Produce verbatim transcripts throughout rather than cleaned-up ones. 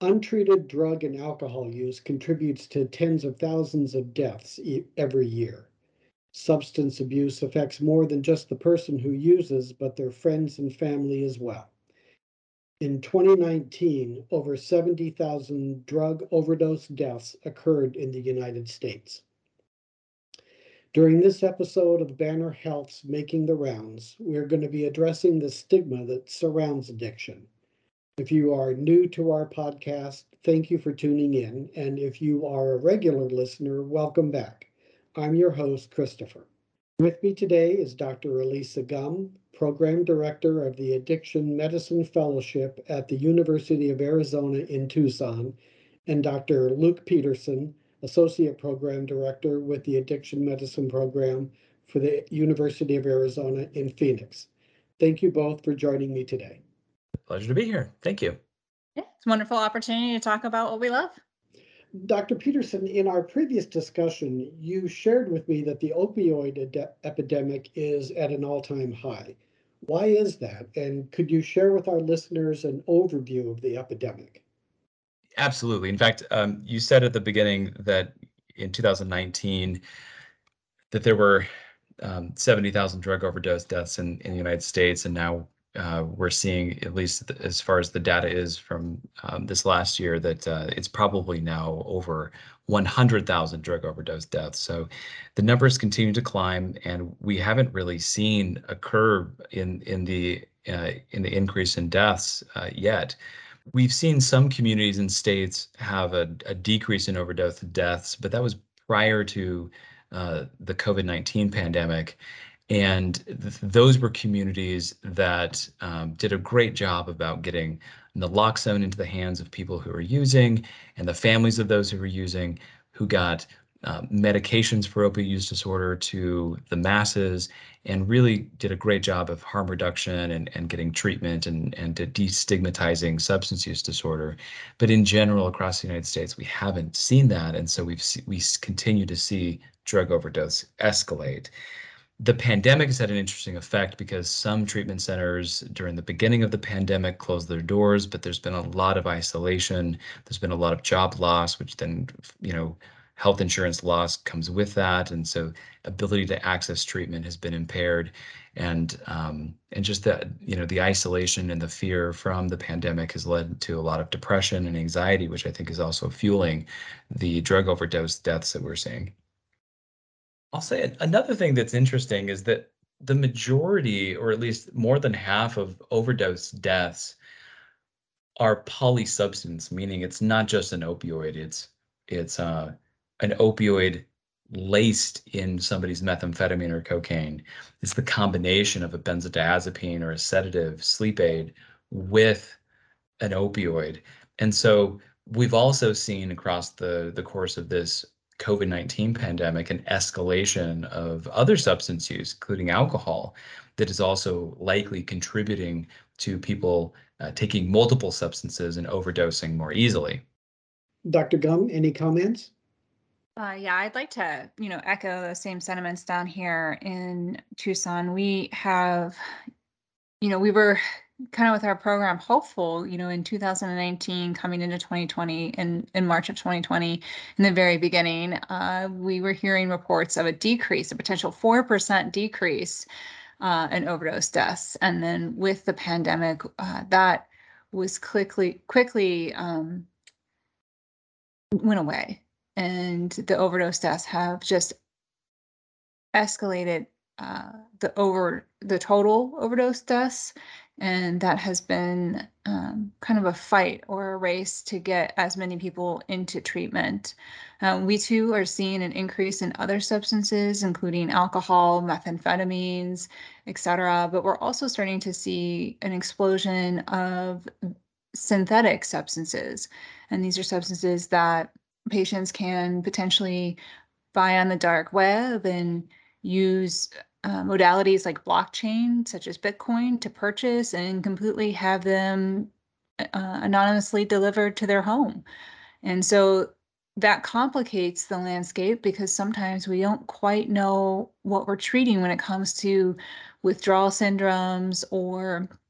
Untreated drug and alcohol use contributes to tens of thousands of deaths e- every year. Substance abuse affects more than just the person who uses, but their friends and family as well. In twenty nineteen, over seventy thousand drug overdose deaths occurred in the United States. During this episode of Banner Health's Making the Rounds, we're going to be addressing the stigma that surrounds addiction. If you are new to our podcast, thank you for tuning in. And if you are a regular listener, welcome back. I'm your host, Christopher. With me today is Doctor Elisa Gum, Program Director of the Addiction Medicine Fellowship at the University of Arizona in Tucson, and Doctor Luke Peterson, Associate Program Director with the Addiction Medicine Program for the University of Arizona in Phoenix. Thank you both for joining me today. Pleasure to be here. Thank you. Yeah, it's a wonderful opportunity to talk about what we love. Doctor Peterson, in our previous discussion, you shared with me that the opioid ed- epidemic is at an all-time high. Why is that? And could you share with our listeners an overview of the epidemic? Absolutely. In fact, um, you said at the beginning that in two thousand nineteen that there were um, seventy thousand drug overdose deaths in, in the United States, and now uh, we're seeing, at least as far as the data is from um, this last year, that uh, it's probably now over one hundred thousand drug overdose deaths. So the numbers continue to climb, and we haven't really seen a curve in in the uh, in the increase in deaths uh, yet. We've seen some communities and states have a, a decrease in overdose deaths, but that was prior to uh, the COVID nineteen pandemic. And th- those were communities that um, did a great job about getting naloxone into the hands of people who are using and the families of those who are using, who got uh, medications for opioid use disorder to the masses, and really did a great job of harm reduction and, and getting treatment and, and to destigmatizing substance use disorder. But in general, across the United States, we haven't seen that. And so we've se- we continue to see drug overdose escalate. The pandemic has had an interesting effect because some treatment centers during the beginning of the pandemic closed their doors, but there's been a lot of isolation. There's been a lot of job loss, which then, you know, health insurance loss comes with that. And so ability to access treatment has been impaired. And um, and just that, you know, the isolation and the fear from the pandemic has led to a lot of depression and anxiety, which I think is also fueling the drug overdose deaths that we're seeing. I'll say another thing that's interesting is that the majority, or at least more than half of overdose deaths are polysubstance, meaning it's not just an opioid, it's it's uh, an opioid laced in somebody's methamphetamine or cocaine. It's the combination of a benzodiazepine or a sedative, sleep aid with an opioid. And so we've also seen across the, the course of this COVID nineteen pandemic an escalation of other substance use, including alcohol, that is also likely contributing to people uh, taking multiple substances and overdosing more easily. Doctor Gum, any comments? Uh, yeah, I'd like to, you know, echo those same sentiments down here in Tucson. We have, you know, we were kind of with our program hopeful, you know, in two thousand nineteen coming into twenty twenty and in March of twenty twenty, in the very beginning, uh, we were hearing reports of a decrease, a potential four percent decrease uh, in overdose deaths. And then with the pandemic, uh, that was quickly, quickly um, went away. And the overdose deaths have just escalated uh, the over the total overdose deaths, and that has been um, kind of a fight or a race to get as many people into treatment. Um, we too are seeing an increase in other substances, including alcohol, methamphetamines, et cetera. But we're also starting to see an explosion of synthetic substances, and these are substances that patients can potentially buy on the dark web and use uh, modalities like blockchain, such as Bitcoin, to purchase and completely have them uh, anonymously delivered to their home. And so that complicates the landscape because sometimes we don't quite know what we're treating when it comes to withdrawal syndromes or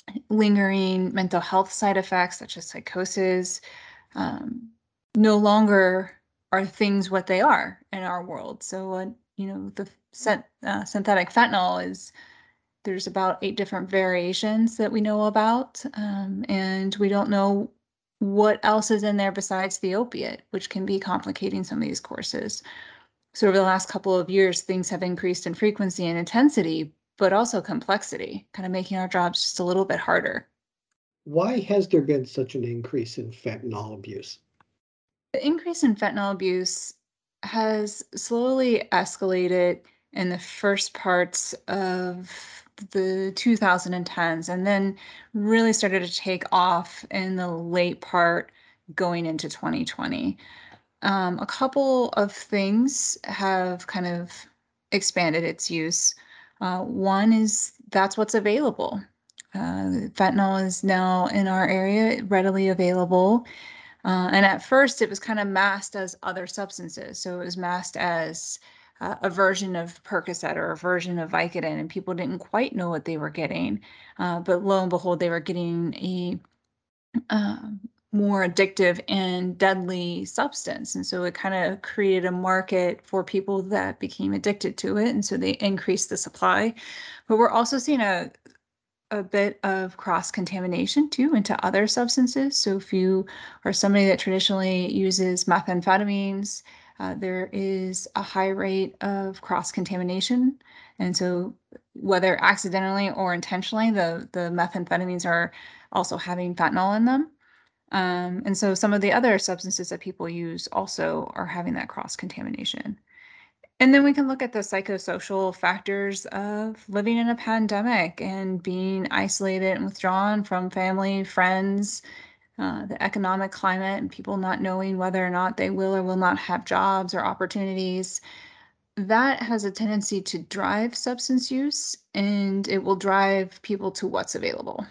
lingering mental health side effects such as psychosis um, no longer are things what they are in our world. So, uh, you know, the syn- uh, synthetic fentanyl is there's about eight different variations that we know about, um, and we don't know what else is in there besides the opiate, which can be complicating some of these courses. So over the last couple of years, things have increased in frequency and intensity, but also complexity, kind of making our jobs just a little bit harder. Why has there been such an increase in fentanyl abuse? The increase in fentanyl abuse has slowly escalated in the first parts of the two thousand tens and then really started to take off in the late part going into twenty twenty. Um, a couple of things have kind of expanded its use. Uh, one is that's what's available. Uh, fentanyl is now in our area readily available. Uh, and at first, it was kind of masked as other substances. So it was masked as uh, a version of Percocet or a version of Vicodin, and people didn't quite know what they were getting. Uh, but lo and behold, they were getting a uh, more addictive and deadly substance. And so it kind of created a market for people that became addicted to it. And so they increased the supply. But we're also seeing a a bit of cross contamination too into other substances. So if you are somebody that traditionally uses methamphetamines, uh, there is a high rate of cross contamination. And so whether accidentally or intentionally, the, the methamphetamines are also having fentanyl in them. Um, and so some of the other substances that people use also are having that cross contamination. And then we can look at the psychosocial factors of living in a pandemic and being isolated and withdrawn from family, friends, uh, the economic climate, and people not knowing whether or not they will or will not have jobs or opportunities. That has a tendency to drive substance use, and it will drive people to what's available.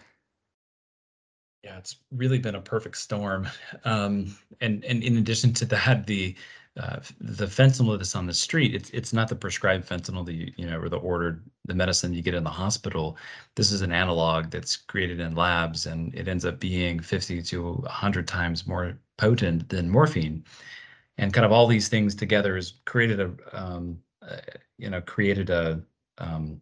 Yeah, it's really been a perfect storm. Um, and and in addition to that, the uh, the fentanyl that's on the street, it's it's not the prescribed fentanyl that you, you know, or the ordered the medicine you get in the hospital. This is an analog that's created in labs, and it ends up being fifty to one hundred times more potent than morphine. And kind of all these things together has created a um, uh, you know created a um,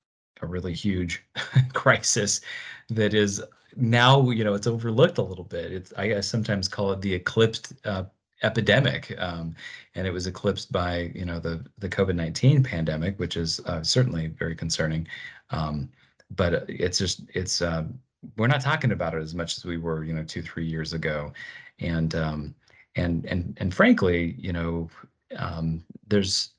a really huge crisis that is now, you know, it's overlooked a little bit. It's I, I sometimes call it the eclipsed uh, epidemic, um, and it was eclipsed by, you know, the the COVID nineteen pandemic, which is uh, certainly very concerning. Um, but it's just it's um, we're not talking about it as much as we were, you know, two three years ago, and um, and and and frankly, you know, um, there's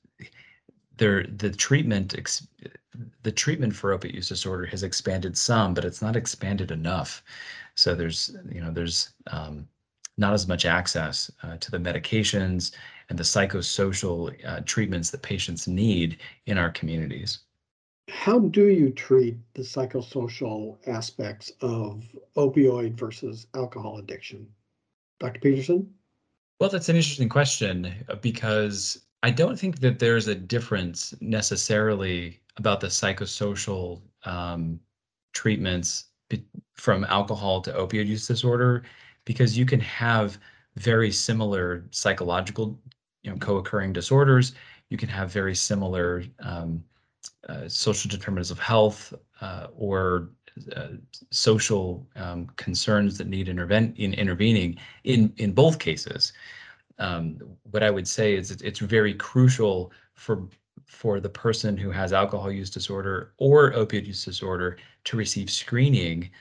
there the treatment ex, the treatment for opiate use disorder has expanded some, but it's not expanded enough. So there's, you know, there's um, not as much access uh, to the medications and the psychosocial uh, treatments that patients need in our communities. How do you treat the psychosocial aspects of opioid versus alcohol addiction? Doctor Peterson? Well, that's an interesting question uh, because I don't think that there's a difference necessarily about the psychosocial um, treatments be- from alcohol to opioid use disorder, because you can have very similar psychological, you know, co-occurring disorders. You can have very similar um, uh, social determinants of health uh, or uh, social um, concerns that need interven- in intervening in in both cases. Um, what I would say is it's, it's very crucial for for the person who has alcohol use disorder or opioid use disorder to receive screening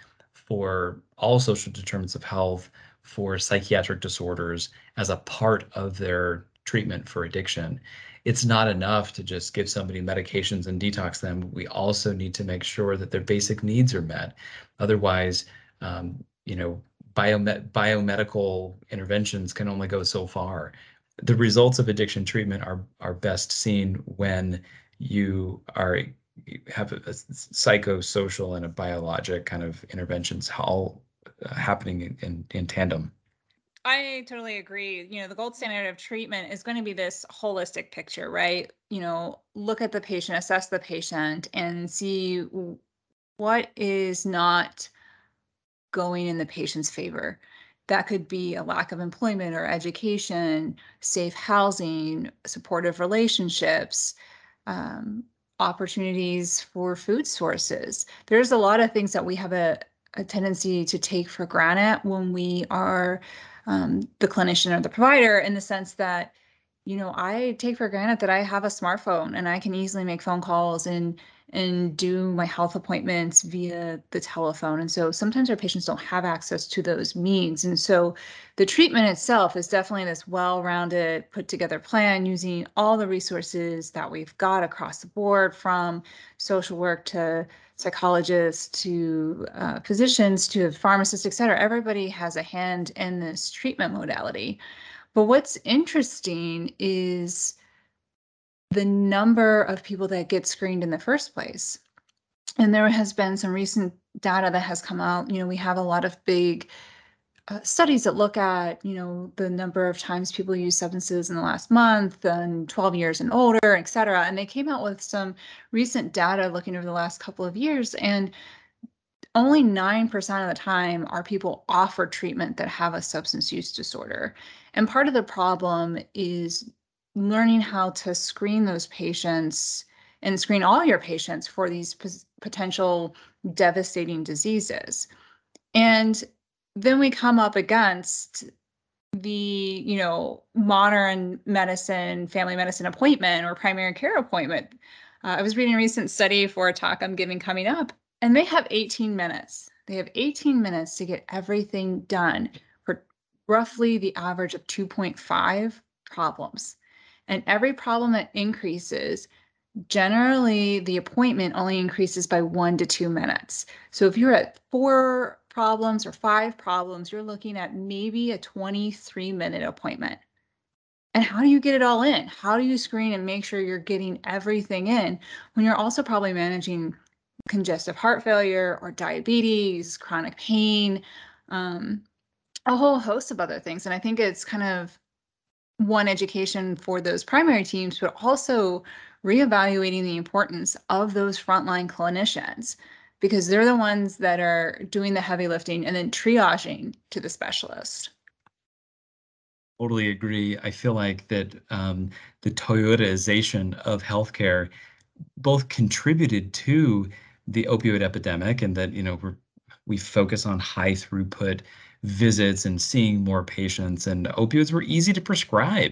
for all social determinants of health, for psychiatric disorders as a part of their treatment for addiction. It's not enough to just give somebody medications and detox them. We also need to make sure that their basic needs are met. Otherwise, um, you know, biomed biomedical interventions can only go so far. The results of addiction treatment are are best seen when you are you have a, a psychosocial and a biologic kind of interventions all uh, happening in, in, in tandem. I totally agree. You know, the gold standard of treatment is going to be this holistic picture, right? You know, look at the patient, assess the patient, and see w- what is not going in the patient's favor. That could be a lack of employment or education, safe housing, supportive relationships, um, opportunities for food sources. There's a lot of things that we have a, a tendency to take for granted when we are um, the clinician or the provider, in the sense that, you know, I take for granted that I have a smartphone and I can easily make phone calls and and do my health appointments via the telephone. And so sometimes our patients don't have access to those means. And so the treatment itself is definitely this well-rounded, put together plan using all the resources that we've got across the board, from social work to psychologists to uh, physicians to pharmacists, et cetera. Everybody has a hand in this treatment modality. But what's interesting is the number of people that get screened in the first place. And there has been some recent data that has come out. You know, we have a lot of big uh, studies that look at, you know, the number of times people use substances in the last month and twelve years and older, et cetera. And they came out with some recent data looking over the last couple of years. And only nine percent of the time are people offered treatment that have a substance use disorder. And part of the problem is learning how to screen those patients and screen all your patients for these p- potential devastating diseases. And then we come up against the, you know, modern medicine, family medicine appointment or primary care appointment. Uh, I was reading a recent study for a talk I'm giving coming up, and they have eighteen minutes. They have eighteen minutes to get everything done for roughly the average of two point five problems. And every problem that increases, generally the appointment only increases by one to two minutes. So if you're at four problems or five problems, you're looking at maybe a twenty-three minute appointment. And how do you get it all in? How do you screen and make sure you're getting everything in when you're also probably managing congestive heart failure or diabetes, chronic pain, um, a whole host of other things? And I think it's kind of one, education for those primary teams, but also reevaluating the importance of those frontline clinicians, because they're the ones that are doing the heavy lifting and then triaging to the specialist. Totally agree. I feel like that um, the Toyotaization of healthcare both contributed to the opioid epidemic, and that, you know, we're, we focus on high throughput visits and seeing more patients, and opioids were easy to prescribe,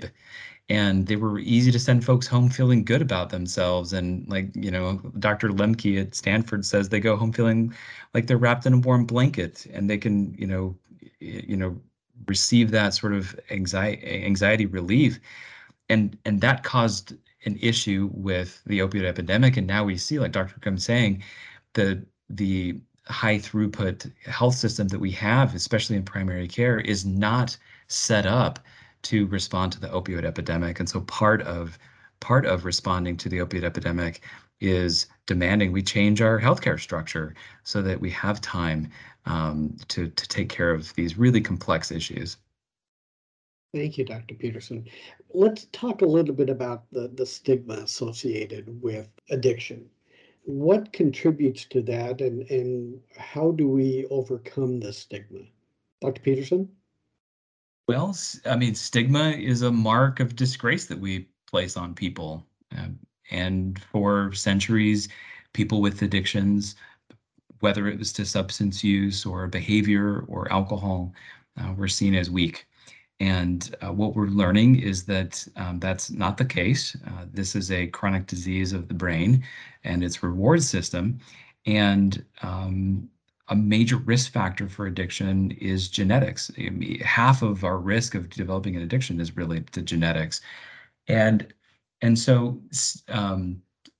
and they were easy to send folks home feeling good about themselves. And, like, you know, Doctor Lemke at Stanford says they go home feeling like they're wrapped in a warm blanket, and they can, you know, you know, receive that sort of anxiety anxiety relief. And and that caused an issue with the opioid epidemic. And now we see, like Doctor Kim saying, the the high throughput health system that we have, especially in primary care, is not set up to respond to the opioid epidemic. And so part of part of responding to the opioid epidemic is demanding we change our healthcare structure so that we have time um, to to take care of these really complex issues. Thank you, Doctor Peterson. Let's talk a little bit about the, the stigma associated with addiction. What contributes to that, and, and how do we overcome the stigma? Doctor Peterson? Well, s- I mean, stigma is a mark of disgrace that we place on people. Um, and for centuries, people with addictions, whether it was to substance use or behavior or alcohol, uh, were seen as weak. And uh, what we're learning is that um, that's not the case. Uh, this is a chronic disease of the brain and its reward system. And um, a major risk factor for addiction is genetics. I mean, half of our risk of developing an addiction is related to genetics. And and so um,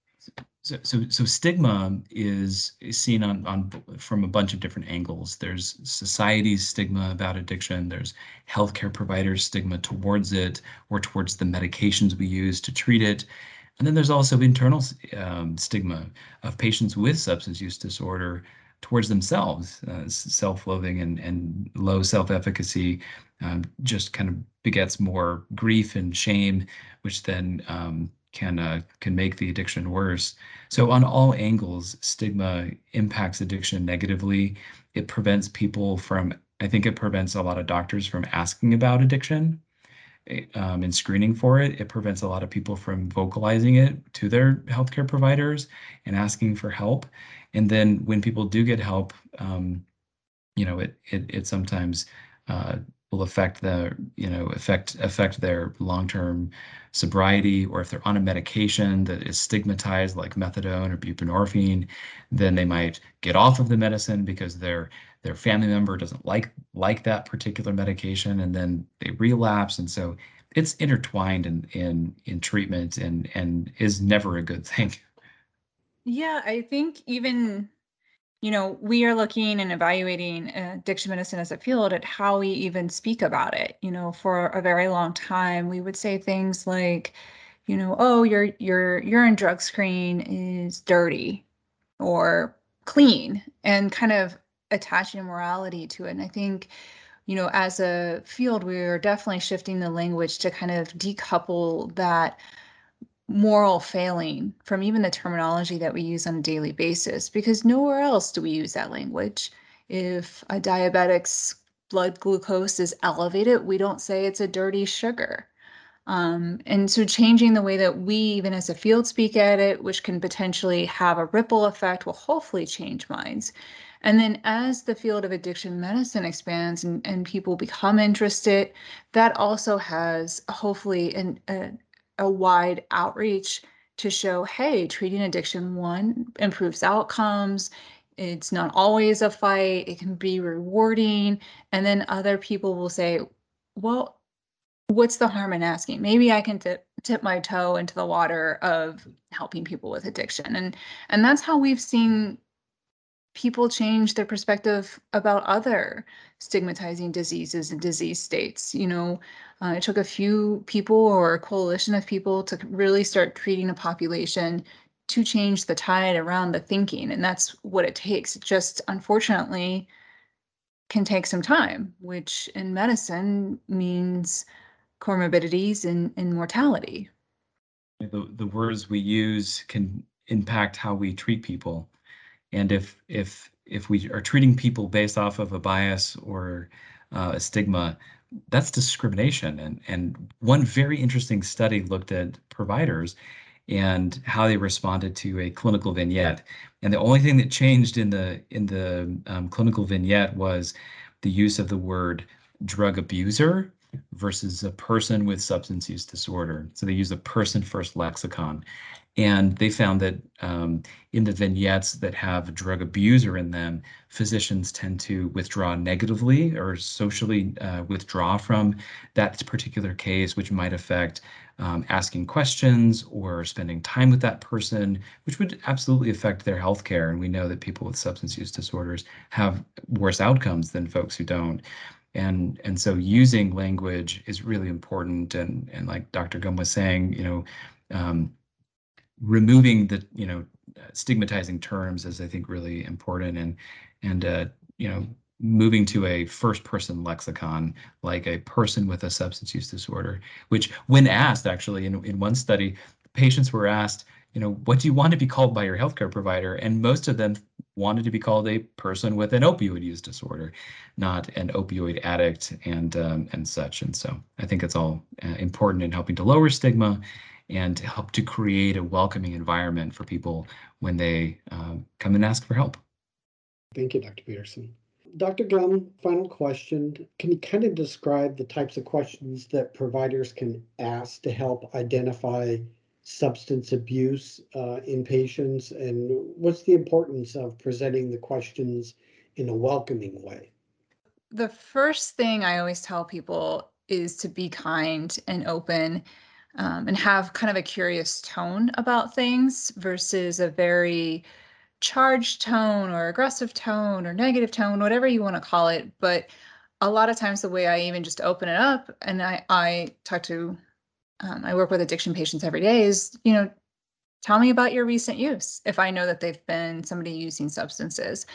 so, so, so stigma is, is seen on, on from a bunch of different angles. There's society's stigma about addiction. There's healthcare providers' stigma towards it or towards the medications we use to treat it. And then there's also internal um, stigma of patients with substance use disorder towards themselves. Uh, self-loathing and, and low self-efficacy um, just kind of begets more grief and shame, which then um, can uh, can make the addiction worse. So on all angles, stigma impacts addiction negatively. it prevents people from, I think it prevents a lot of doctors from asking about addiction um, and screening for it. It prevents a lot of people from vocalizing it to their healthcare providers and asking for help. And then when people do get help, um, you know, it it it sometimes uh, will affect the, you know, affect affect their long-term sobriety, or if they're on a medication that is stigmatized like methadone or buprenorphine, then they might get off of the medicine because their their family member doesn't like like that particular medication, and then they relapse. And so it's intertwined in in in treatment, and and is never a good thing. Yeah, I think even, you know, we are looking and evaluating uh, addiction medicine as a field at how we even speak about it. You know, for a very long time, we would say things like, you know, oh, your your urine drug screen is dirty or clean, and kind of attaching morality to it. And I think, you know, as a field, we're definitely shifting the language to kind of decouple that moral failing from even the terminology that we use on a daily basis, because nowhere else do we use that language. If a diabetic's blood glucose is elevated, we don't say it's a dirty sugar. Um, and so changing the way that we, even as a field, speak at it, which can potentially have a ripple effect, will hopefully change minds. And then as the field of addiction medicine expands and, and people become interested, that also has hopefully an, a, a wide outreach to show, hey, treating addiction, one, improves outcomes. It's not always a fight. It can be rewarding. And then other people will say, well, what's the harm in asking? Maybe I can tip tip my toe into the water of helping people with addiction. And and that's how we've seen people change their perspective about other stigmatizing diseases and disease states. You know, uh, it took a few people or a coalition of people to really start treating a population to change the tide around the thinking. And that's what it takes. It just unfortunately can take some time, which in medicine means comorbidities and, and mortality. The, the words we use can impact how we treat people. And if if if we are treating people based off of a bias or uh, a stigma, that's discrimination. And and one very interesting study looked at providers and how they responded to a clinical vignette. And the only thing that changed in the in the um, clinical vignette was the use of the word drug abuser versus a person with substance use disorder. So they use a person first lexicon. And they found that um, in the vignettes that have drug abuser in them, physicians tend to withdraw negatively or socially uh, withdraw from that particular case, which might affect um, asking questions or spending time with that person, which would absolutely affect their health care. And we know that people with substance use disorders have worse outcomes than folks who don't. And, and so using language is really important. And, and like Doctor Gum was saying, you know, um, removing the, you know, stigmatizing terms is, I think, really important. And, and, uh, you know, moving to a first person lexicon, like a person with a substance use disorder, which when asked, actually, in, in one study, patients were asked, you know, what do you want to be called by your healthcare provider? And most of them wanted to be called a person with an opioid use disorder, not an opioid addict, and um, and such. And so I think it's all uh, important in helping to lower stigma and to help to create a welcoming environment for people when they um, come and ask for help. Thank you, Doctor Peterson. Doctor Gum, final question. Can you kind of describe the types of questions that providers can ask to help identify substance abuse uh, in patients? And what's the importance of presenting the questions in a welcoming way? The first thing I always tell people is to be kind and open, um, and have kind of a curious tone about things versus a very charged tone or aggressive tone or negative tone, whatever you want to call it. But a lot of times the way I even just open it up, and I, I talk to, um, I work with addiction patients every day, is, you know, tell me about your recent use. If I know that they've been somebody using substances,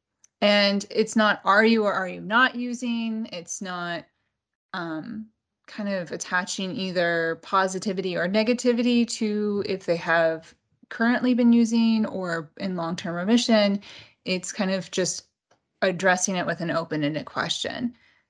and it's not, are you or are you not using? It's not um, kind of attaching either positivity or negativity to if they have currently been using or in long-term remission. It's kind of just addressing it with an open-ended question.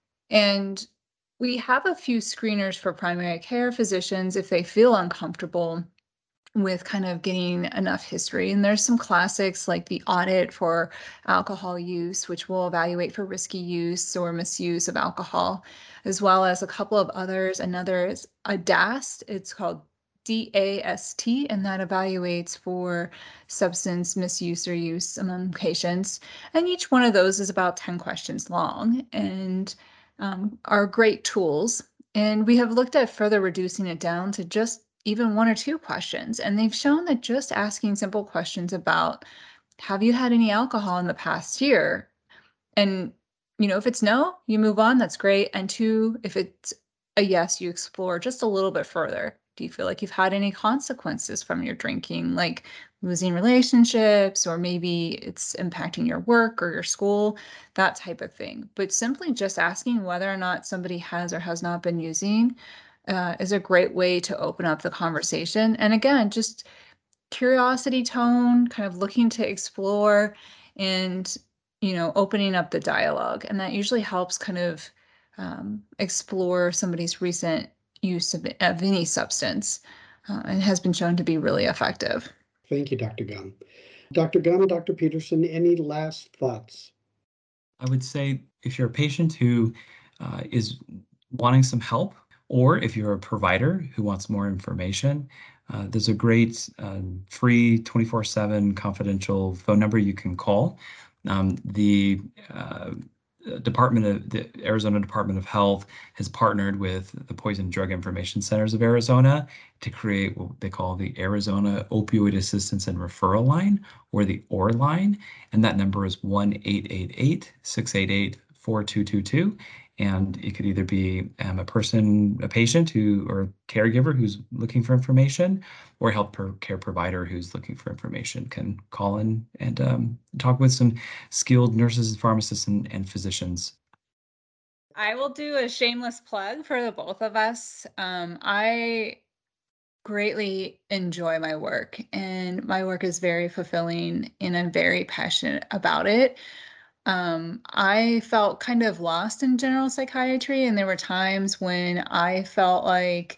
And we have a few screeners for primary care physicians if they feel uncomfortable with kind of getting enough history. And there's some classics like the audit for alcohol use, which will evaluate for risky use or misuse of alcohol, as well as a couple of others. Another is a D A S T. It's called D A S T, and that evaluates for substance misuse or use among patients. And each one of those is about ten questions long and um, are great tools. And we have looked at further reducing it down to just even one or two questions. And they've shown that just asking simple questions about, have you had any alcohol in the past year? And, you know, if it's no, you move on, that's great. And two, if it's a yes, you explore just a little bit further. Do you feel like you've had any consequences from your drinking, like losing relationships, or maybe it's impacting your work or your school, that type of thing. But simply just asking whether or not somebody has or has not been using uh, is a great way to open up the conversation. And again, just curiosity tone, kind of looking to explore and, you know, opening up the dialogue. And that usually helps kind of um, explore somebody's recent use of, of any substance uh, and has been shown to be really effective. Thank you, Doctor Gum. Doctor Gum, Doctor Peterson, any last thoughts? I would say if you're a patient who uh, is wanting some help, or if you're a provider who wants more information, uh, there's a great um, free twenty-four seven confidential phone number you can call. Um, the uh, Department of the Arizona Department of Health has partnered with the Poison Drug Information Centers of Arizona to create what they call the Arizona Opioid Assistance and Referral Line, or the O R line, and that number is one eight eight eight, six eight eight, four two two two. And it could either be um, a person, a patient who or caregiver who's looking for information, or a health care provider who's looking for information can call in and um, talk with some skilled nurses and pharmacists and, and physicians. I will do a shameless plug for the both of us. Um, I greatly enjoy my work, and my work is very fulfilling, and I'm very passionate about it. Um, I felt kind of lost in general psychiatry, and there were times when I felt like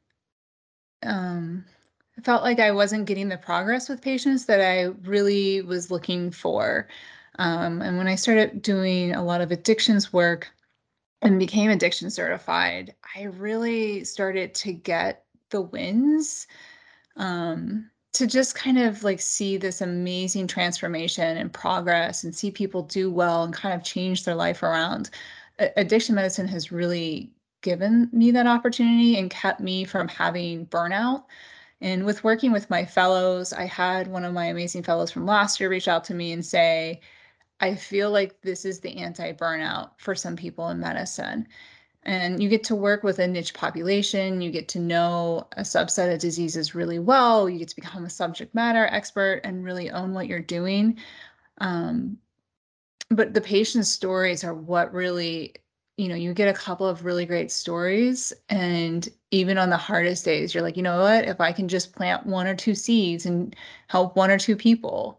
um, I felt like I wasn't getting the progress with patients that I really was looking for. Um, and when I started doing a lot of addictions work and became addiction certified, I really started to get the wins, um, to just kind of like see this amazing transformation and progress and see people do well and kind of change their life around. A- addiction medicine has really given me that opportunity and kept me from having burnout. And with working with my fellows, I had one of my amazing fellows from last year reach out to me and say, I feel like this is the anti-burnout for some people in medicine. And you get to work with a niche population, you get to know a subset of diseases really well, you get to become a subject matter expert and really own what you're doing. Um, but the patient's stories are what really, you know, you get a couple of really great stories, and even on the hardest days, you're like, you know what, if I can just plant one or two seeds and help one or two people,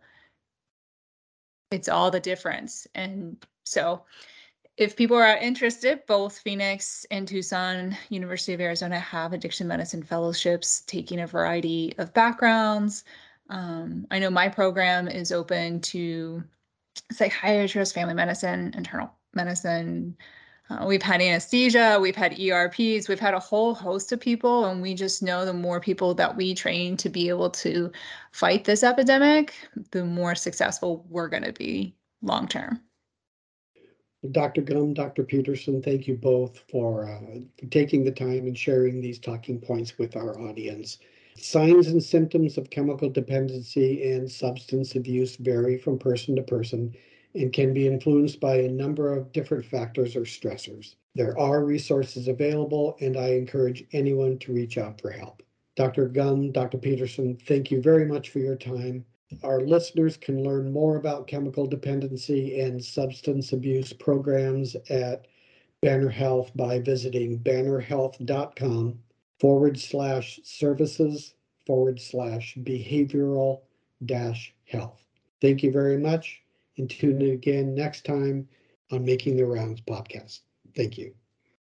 it's all the difference. And so if people are interested, both Phoenix and Tucson University of Arizona have addiction medicine fellowships taking a variety of backgrounds. Um, I know my program is open to psychiatrists, family medicine, internal medicine. Uh, we've had anesthesia, we've had E R Ps, we've had a whole host of people, and we just know the more people that we train to be able to fight this epidemic, the more successful we're going to be long term. Doctor Gum, Doctor Peterson, thank you both for, uh, for taking the time and sharing these talking points with our audience. Signs and symptoms of chemical dependency and substance abuse vary from person to person and can be influenced by a number of different factors or stressors. There are resources available, and I encourage anyone to reach out for help. Doctor Gum, Doctor Peterson, thank you very much for your time. Our listeners can learn more about chemical dependency and substance abuse programs at Banner Health by visiting bannerhealth.com forward slash services forward slash behavioral dash health. Thank you very much, and tune in again next time on Making the Rounds podcast. Thank you.